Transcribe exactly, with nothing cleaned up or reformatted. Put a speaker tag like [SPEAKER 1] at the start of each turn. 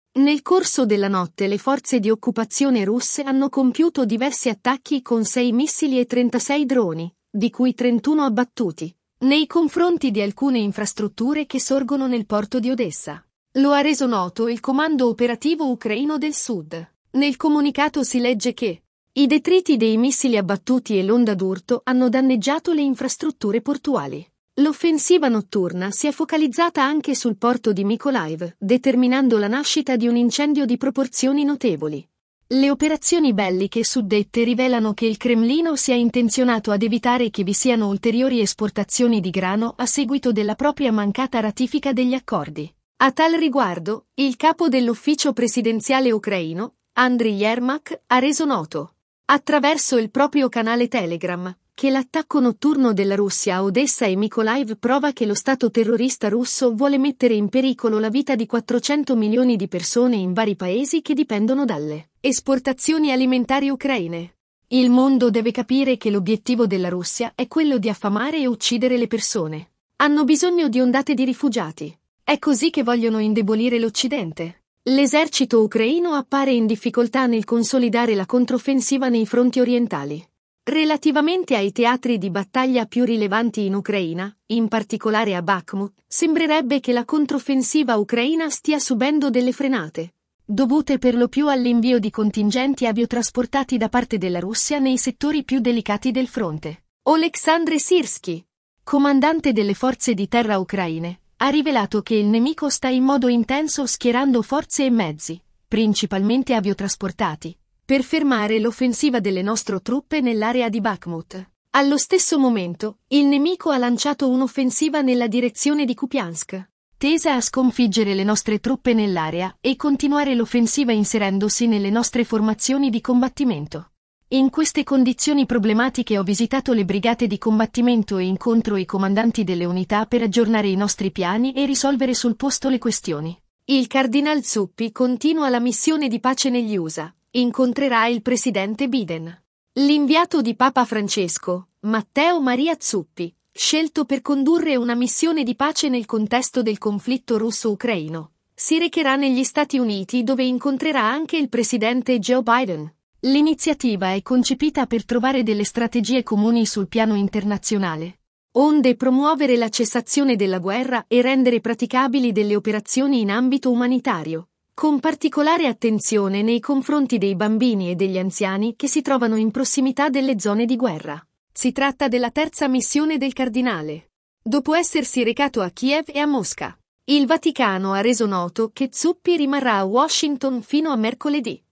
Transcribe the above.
[SPEAKER 1] Nel corso della notte le forze di occupazione russe hanno compiuto diversi attacchi con sei missili e trentasei droni, di cui trentuno abbattuti, nei confronti di alcune infrastrutture che sorgono nel porto di Odessa. Lo ha reso noto il Comando Operativo Ucraino del Sud. Nel comunicato si legge che i detriti dei missili abbattuti e l'onda d'urto hanno danneggiato le infrastrutture portuali. L'offensiva notturna si è focalizzata anche sul porto di Mykolaiv, determinando la nascita di un incendio di proporzioni notevoli. Le operazioni belliche suddette rivelano che il Cremlino sia intenzionato ad evitare che vi siano ulteriori esportazioni di grano a seguito della propria mancata ratifica degli accordi. A tal riguardo, il capo dell'ufficio presidenziale ucraino, Andriy Yermak, ha reso noto, attraverso il proprio canale Telegram, che l'attacco notturno della Russia a Odessa e Mykolaiv prova che lo Stato terrorista russo vuole mettere in pericolo la vita di quattrocento milioni di persone in vari paesi che dipendono dalle esportazioni alimentari ucraine. Il mondo deve capire che l'obiettivo della Russia è quello di affamare e uccidere le persone. Hanno bisogno di ondate di rifugiati. È così che vogliono indebolire l'Occidente. L'esercito ucraino appare in difficoltà nel consolidare la controffensiva nei fronti orientali. Relativamente ai teatri di battaglia più rilevanti in Ucraina, in particolare a Bakhmut, sembrerebbe che la controffensiva ucraina stia subendo delle frenate, dovute per lo più all'invio di contingenti aviotrasportati da parte della Russia nei settori più delicati del fronte. Oleksandr Sirski, comandante delle forze di terra ucraine, ha rivelato che il nemico sta in modo intenso schierando forze e mezzi, principalmente aviotrasportati, per fermare l'offensiva delle nostre truppe nell'area di Bakhmut. Allo stesso momento, il nemico ha lanciato un'offensiva nella direzione di Kupiansk, tesa a sconfiggere le nostre truppe nell'area e continuare l'offensiva inserendosi nelle nostre formazioni di combattimento. In queste condizioni problematiche ho visitato le brigate di combattimento e incontro i comandanti delle unità per aggiornare i nostri piani e risolvere sul posto le questioni. Il Cardinal Zuppi continua la missione di pace negli U S A. Incontrerà il presidente Biden. L'inviato di Papa Francesco, Matteo Maria Zuppi, scelto per condurre una missione di pace nel contesto del conflitto russo-ucraino, si recherà negli Stati Uniti dove incontrerà anche il presidente Joe Biden. L'iniziativa è concepita per trovare delle strategie comuni sul piano internazionale, onde promuovere la cessazione della guerra e rendere praticabili delle operazioni in ambito umanitario, con particolare attenzione nei confronti dei bambini e degli anziani che si trovano in prossimità delle zone di guerra. Si tratta della terza missione del cardinale, dopo essersi recato a Kiev e a Mosca. Il Vaticano ha reso noto che Zuppi rimarrà a Washington fino a mercoledì.